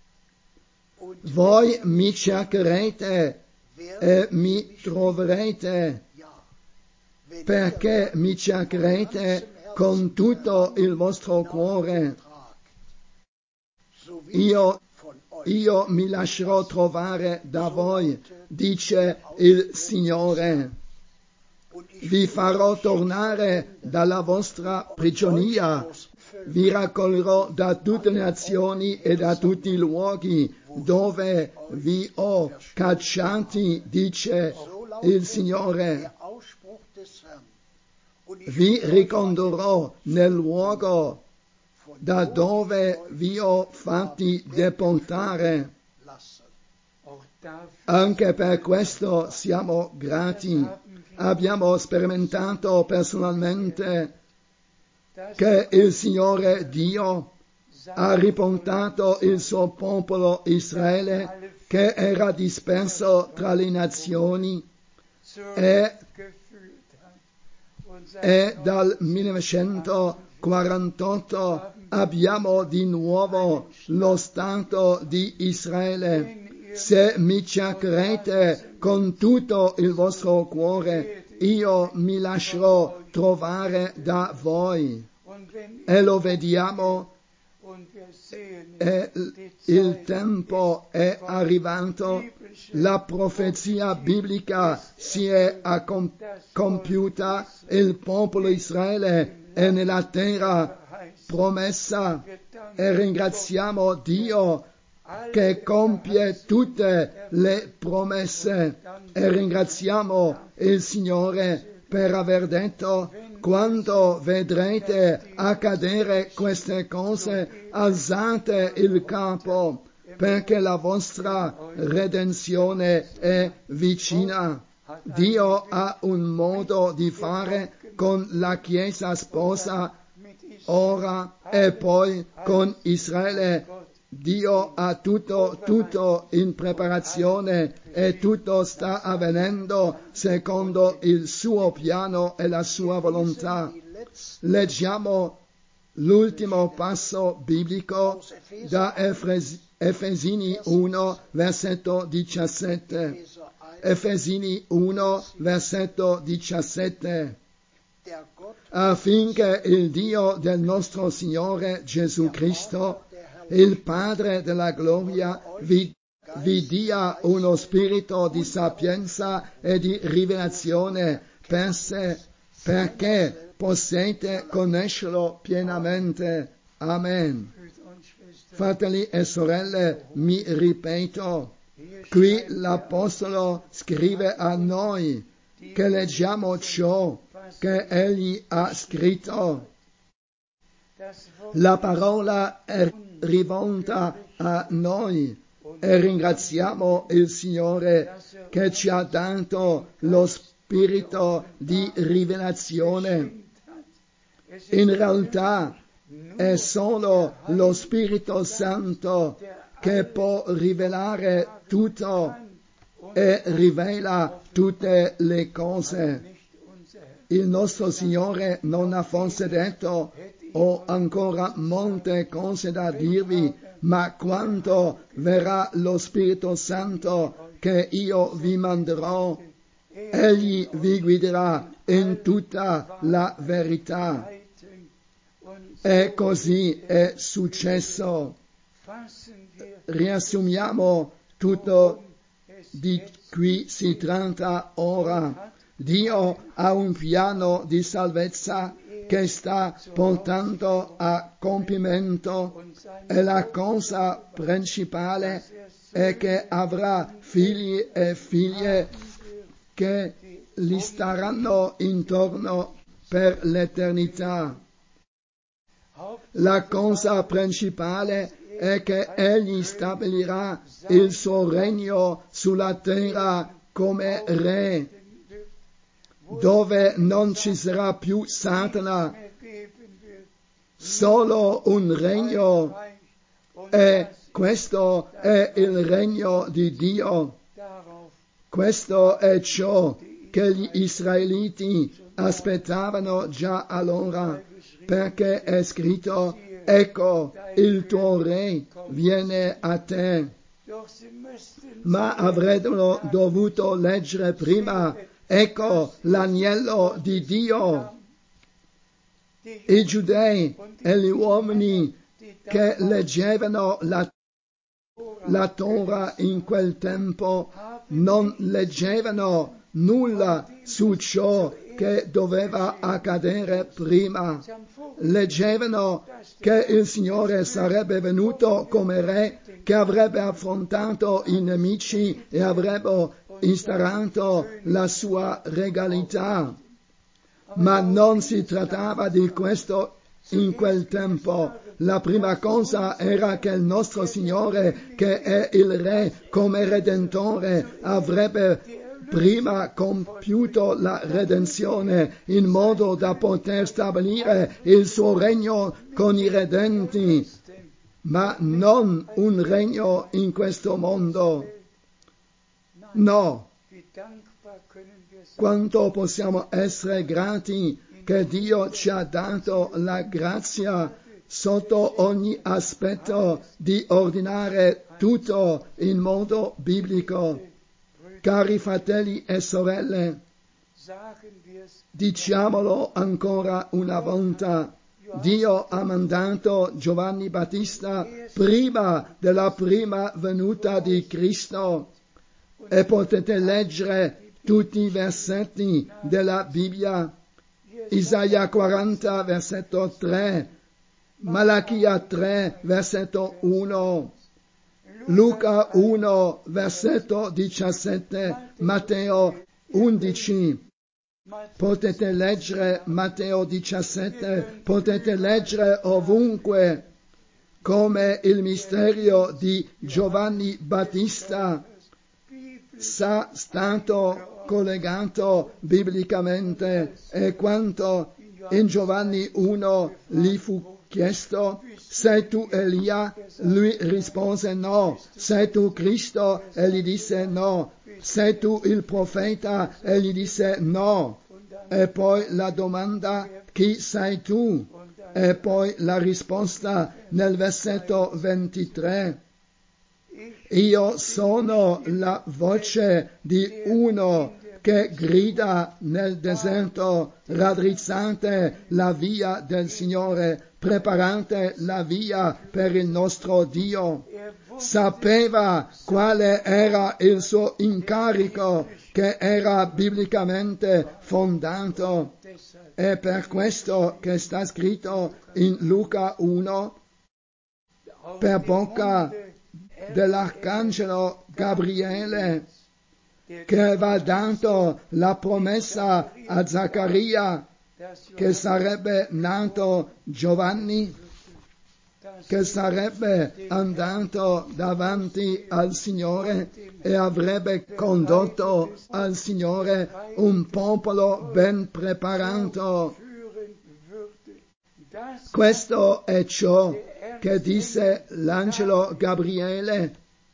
Voi mi cercherete e mi troverete, perché mi cercherete con tutto il vostro cuore. Io, io mi lascerò trovare da voi, dice il Signore. Vi farò tornare dalla vostra prigionia, vi raccoglierò da tutte le nazioni e da tutti i luoghi dove vi ho cacciati, dice il Signore. Vi ricondurrò nel luogo da dove vi ho fatti deportare. Anche per questo siamo grati. Abbiamo sperimentato personalmente che il Signore Dio ha riportato il suo popolo Israele, che era disperso tra le nazioni, e, e dal millenovecentoquarantotto abbiamo di nuovo lo Stato di Israele. Se mi cercherete con tutto il vostro cuore, io mi lascerò trovare da voi. E lo vediamo, e il tempo è arrivato, la profezia biblica si è compiuta, il popolo Israele è nella terra promessa, e ringraziamo Dio che compie tutte le promesse, e ringraziamo il Signore per aver detto: quando vedrete accadere queste cose, alzate il capo, perché la vostra redenzione è vicina. Dio ha un modo di fare con la Chiesa sposa ora e poi con Israele. Dio ha tutto, tutto in preparazione, e tutto sta avvenendo secondo il suo piano e la sua volontà. Leggiamo l'ultimo passo biblico da Efesini uno, versetto diciassette. Efesini uno, versetto diciassette. Affinché il Dio del nostro Signore Gesù Cristo, il Padre della gloria, vi, vi dia uno spirito di sapienza e di rivelazione per sé, perché possiate conoscerlo pienamente. Amen. Fratelli e sorelle, mi ripeto, qui l'Apostolo scrive a noi che leggiamo ciò che egli ha scritto. La parola è rivolta a noi, e ringraziamo il Signore che ci ha dato lo spirito di rivelazione. In realtà è solo lo Spirito Santo che può rivelare tutto e rivela tutte le cose. Il nostro Signore non ha forse detto: ho ancora molte cose da dirvi, ma quando verrà lo Spirito Santo che io vi manderò, egli vi guiderà in tutta la verità. E così è successo. Riassumiamo tutto di cui si tratta ora. Dio ha un piano di salvezza che sta portando a compimento, e la cosa principale e che avrà figli e figlie che gli staranno intorno per l'eternità. La cosa principale è che egli stabilirà il suo regno sulla terra come re, dove non ci sarà più Satana, solo un regno, e questo è il regno di Dio. Questo è ciò che gli israeliti aspettavano già allora, perché è scritto: ecco, il tuo re viene a te. Ma avrebbero dovuto leggere prima: ecco l'agnello di Dio. I giudei e gli uomini che leggevano la, la Torah in quel tempo non leggevano nulla su ciò che doveva accadere prima. Leggevano che il Signore sarebbe venuto come re, che avrebbe affrontato i nemici e avrebbe instaurato la sua regalità. Ma non si trattava di questo in quel tempo. La prima cosa era che il nostro Signore, che è il Re come Redentore, avrebbe prima compiuto la redenzione in modo da poter stabilire il suo regno con i redenti, ma non un regno in questo mondo. No. Quanto possiamo essere grati che Dio ci ha dato la grazia sotto ogni aspetto di ordinare tutto in modo biblico. Cari fratelli e sorelle, diciamolo ancora una volta: Dio ha mandato Giovanni Battista prima della prima venuta di Cristo, e potete leggere tutti i versetti della Bibbia: Isaia quaranta, versetto tre, Malachia tre, versetto uno, Luca uno, versetto diciassette, Matteo undici. Potete leggere Matteo diciassette, potete leggere ovunque come il mistero di Giovanni Battista sia stato collegato biblicamente, e quanto in Giovanni uno gli fu chiesto: sei tu Elia? Lui rispose no. Sei tu Cristo? E gli disse no. Sei tu il profeta? E gli disse no. E poi la domanda: chi sei tu? E poi la risposta nel versetto ventitré: io sono la voce di uno che grida nel deserto: raddrizzate la via del Signore, preparate la via per il nostro Dio. Sapeva quale era il suo incarico, che era biblicamente fondato. È per questo che sta scritto in Luca uno, per bocca dell'arcangelo Gabriele, che aveva dato la promessa a Zaccaria che sarebbe nato Giovanni, che sarebbe andato davanti al Signore e avrebbe condotto al Signore un popolo ben preparato. Questo è ciò che disse l'angelo Gabriele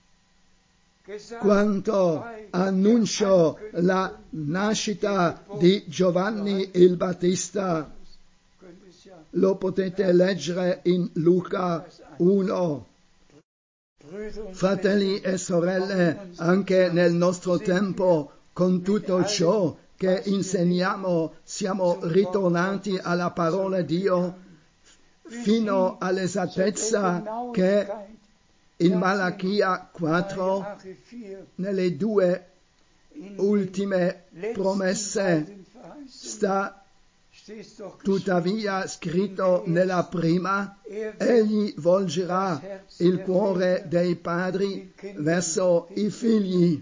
quando annunciò la nascita di Giovanni il Battista. Lo potete leggere in Luca uno. Fratelli e sorelle, anche nel nostro tempo, con tutto ciò che insegniamo, siamo ritornati alla parola di Dio fino all'esattezza che in Malachia quattro, nelle due ultime promesse, sta Tuttavia, scritto nella prima, egli volgerà il cuore dei padri verso i figli.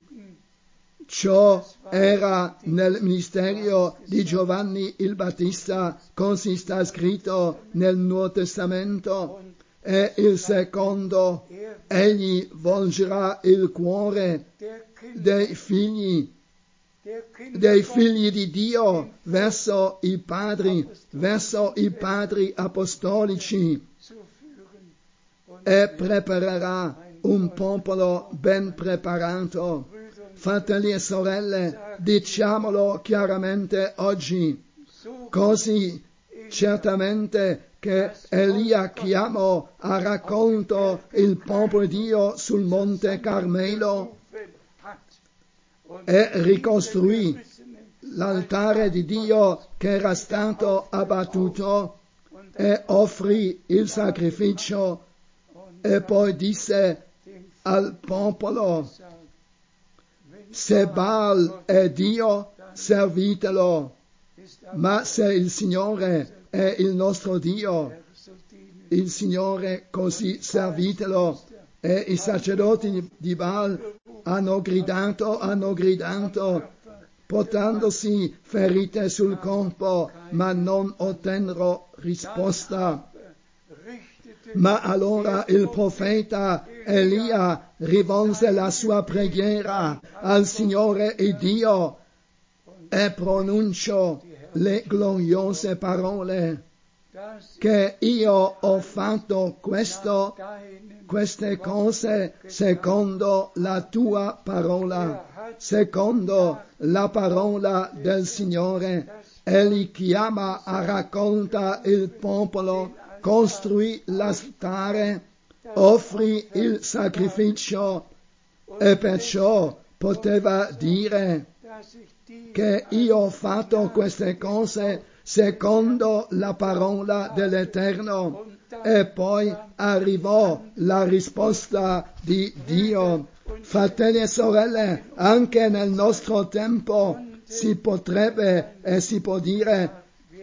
Ciò era nel ministero di Giovanni il Battista, così sta scritto nel Nuovo Testamento. E il secondo, egli volgerà il cuore dei figli, dei figli di Dio verso i padri, verso i padri apostolici, e preparerà un popolo ben preparato. Fratelli e sorelle, diciamolo chiaramente oggi, così certamente che Elia chiamò a raccolto il popolo di Dio sul monte Carmelo e ricostruì l'altare di Dio che era stato abbattuto e offrì il sacrificio e poi disse al popolo: se Baal è Dio, servitelo, ma se il Signore è il nostro Dio, il Signore così servitelo. E i sacerdoti di Baal hanno gridato, hanno gridato, portandosi ferite sul corpo, ma non ottennero risposta. Ma allora il profeta Elia rivolse la sua preghiera al Signore e Dio e pronunciò le gloriose parole che io ho fatto questo, queste cose secondo la tua parola, secondo la parola del Signore. Egli chiama a raccolta il popolo, costruì l'altare, offrì il sacrificio e perciò poteva dire che io ho fatto queste cose secondo la parola dell'Eterno. E poi arrivò la risposta di Dio. Fratelli e sorelle, anche nel nostro tempo si potrebbe e si può dire: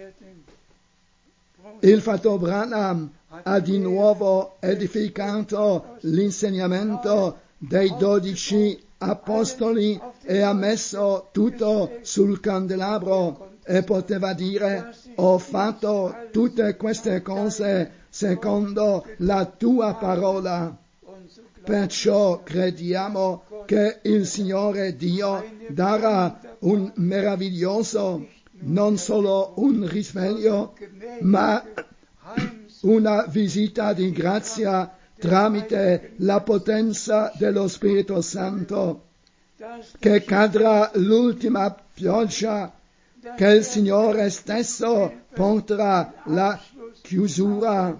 il fratello Branham ha di nuovo edificato l'insegnamento dei dodici apostoli e ha messo tutto sul candelabro, e poteva dire: ho fatto tutte queste cose secondo la tua parola. Perciò crediamo che il Signore Dio darà un meraviglioso, non solo un risveglio, ma una visita di grazia tramite la potenza dello Spirito Santo, che cadrà l'ultima pioggia, che il Signore stesso porterà la chiusura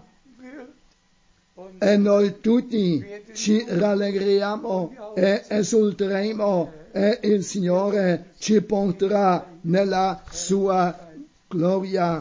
e noi tutti ci rallegriamo e esulteremo e il Signore ci porterà nella sua gloria.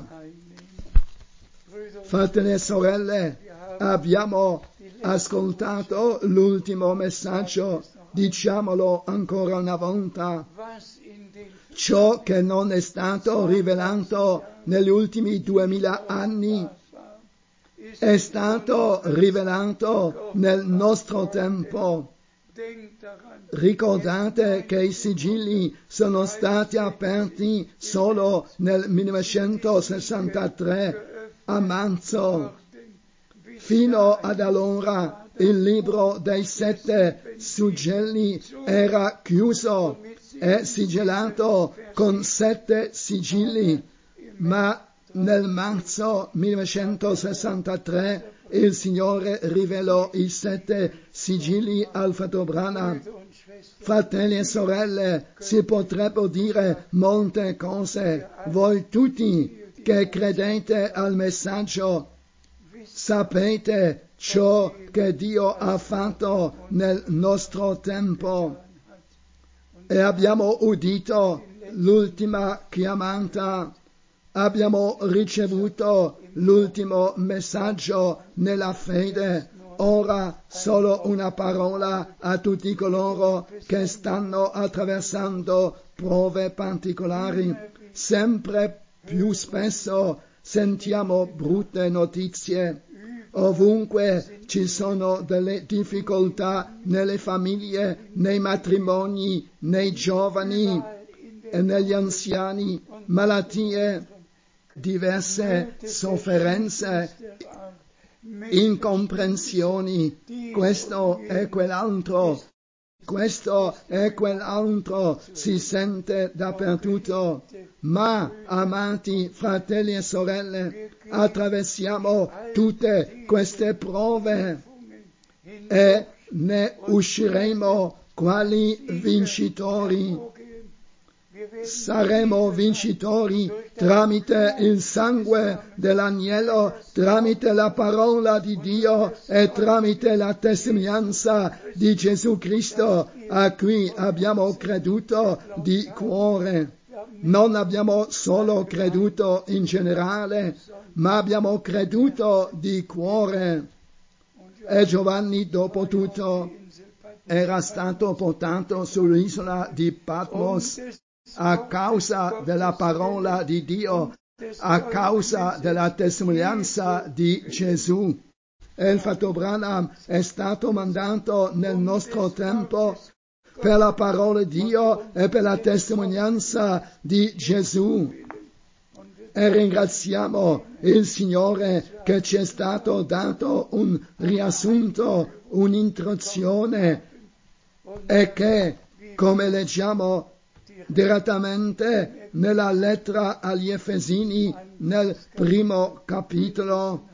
Fratelli e sorelle, abbiamo ascoltato l'ultimo messaggio, diciamolo ancora una volta: ciò che non è stato rivelato negli ultimi duemila anni è stato rivelato nel nostro tempo. Ricordate che i sigilli sono stati aperti solo nel millenovecentosessantatré a marzo. Fino ad allora il libro dei sette sigilli era chiuso e sigillato con sette sigilli, ma nel marzo millenovecentosessantatré il Signore rivelò i sette sigilli al fratello Branham. Fratelli e sorelle, si potrebbero dire molte cose. Voi tutti che credete al messaggio sapete ciò che Dio ha fatto nel nostro tempo e abbiamo udito l'ultima chiamata. Abbiamo ricevuto l'ultimo messaggio nella fede. Ora solo una parola a tutti coloro che stanno attraversando prove particolari. Sempre più spesso sentiamo brutte notizie. Ovunque ci sono delle difficoltà nelle famiglie, nei matrimoni, nei giovani e negli anziani, malattie, diverse sofferenze, incomprensioni, questo e quell'altro, questo e quell'altro si sente dappertutto. Ma, amati fratelli e sorelle, attraversiamo tutte queste prove e ne usciremo quali vincitori. Saremo vincitori tramite il sangue dell'agnello, tramite la parola di Dio e tramite la testimonianza di Gesù Cristo a cui abbiamo creduto di cuore. Non abbiamo solo creduto in generale, ma abbiamo creduto di cuore. E Giovanni, dopo tutto, era stato portato sull'isola di Patmos a causa della parola di Dio, a causa della testimonianza di Gesù. E il fratello Branham è stato mandato nel nostro tempo per la parola di Dio e per la testimonianza di Gesù. E ringraziamo il Signore che ci è stato dato un riassunto, un'introduzione e che, come leggiamo direttamente nella lettera agli Efesini nel primo capitolo,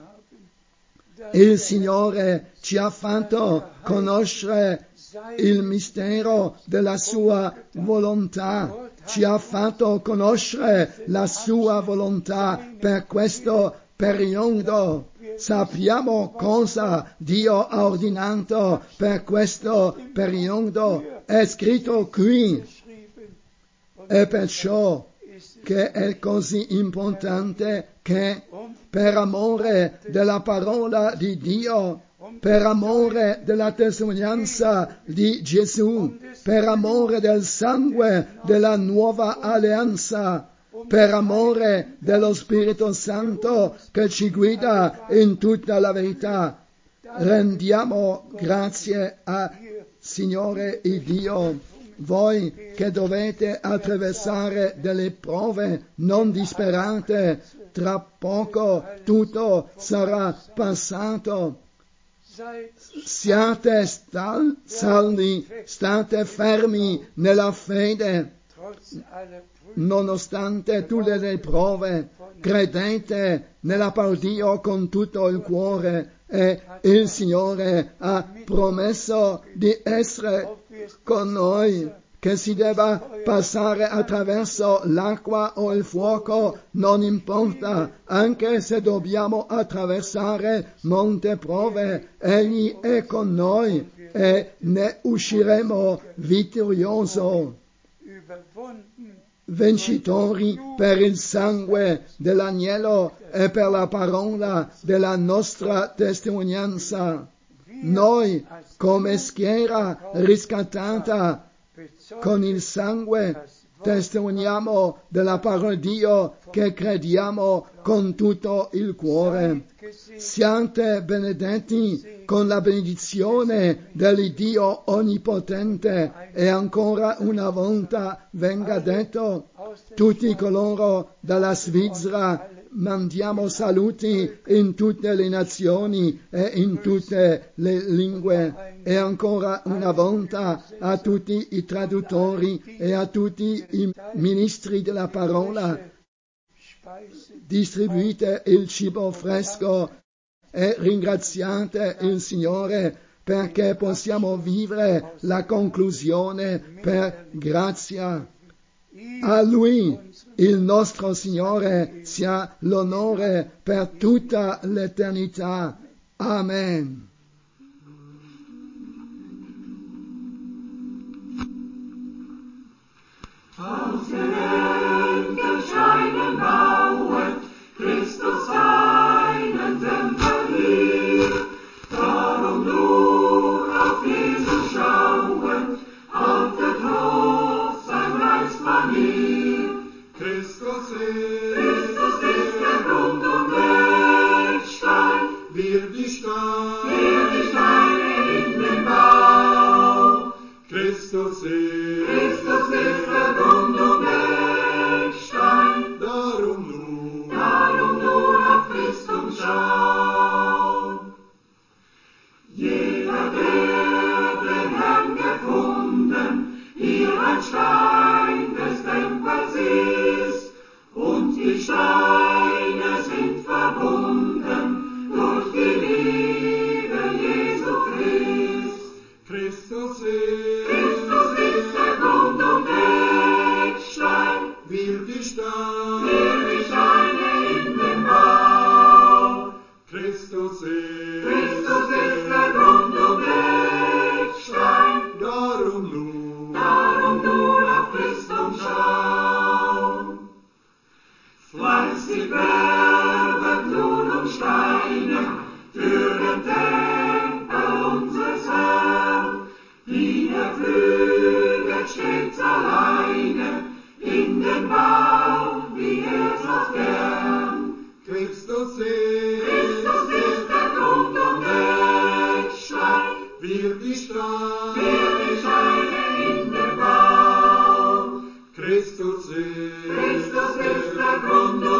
il Signore ci ha fatto conoscere il mistero della sua volontà, ci ha fatto conoscere la sua volontà per questo periodo. Sappiamo cosa Dio ha ordinato per questo periodo, è scritto qui. E perciò che è così importante che per amore della parola di Dio, per amore della testimonianza di Gesù, per amore del sangue della nuova alleanza, per amore dello Spirito Santo che ci guida in tutta la verità, rendiamo grazie a Signore il Dio. Voi che dovete attraversare delle prove, non disperate, tra poco tutto sarà passato. Siate stal- saldi, state fermi nella fede, nonostante tutte le prove, credete nella parola di Dio con tutto il cuore e il Signore ha promesso di essere con noi, che si debba passare attraverso l'acqua o il fuoco, non importa, anche se dobbiamo attraversare molte prove, Egli è con noi e ne usciremo vittorioso. Vincitori per il sangue dell'agnello e per la parola della nostra testimonianza. Noi, come schiera riscattata con il sangue, testimoniamo della parola di Dio che crediamo con tutto il cuore. Siate benedetti con la benedizione dell'Iddio Onnipotente. E ancora una volta venga detto, tutti coloro dalla Svizzera mandiamo saluti in tutte le nazioni e in tutte le lingue. E ancora una volta a tutti i traduttori e a tutti i ministri della parola, distribuite il cibo fresco e ringraziate il Signore perché possiamo vivere la conclusione per grazia. A Lui, il nostro Signore, sia l'onore per tutta l'eternità. Amen. Aus den Engelscheinen bauet Christus einen Tempel hier, darum nur auf Jesus schauen, haltet hoch sein Reichsbanier. Christus ist Christus ist, Christus ist der Grund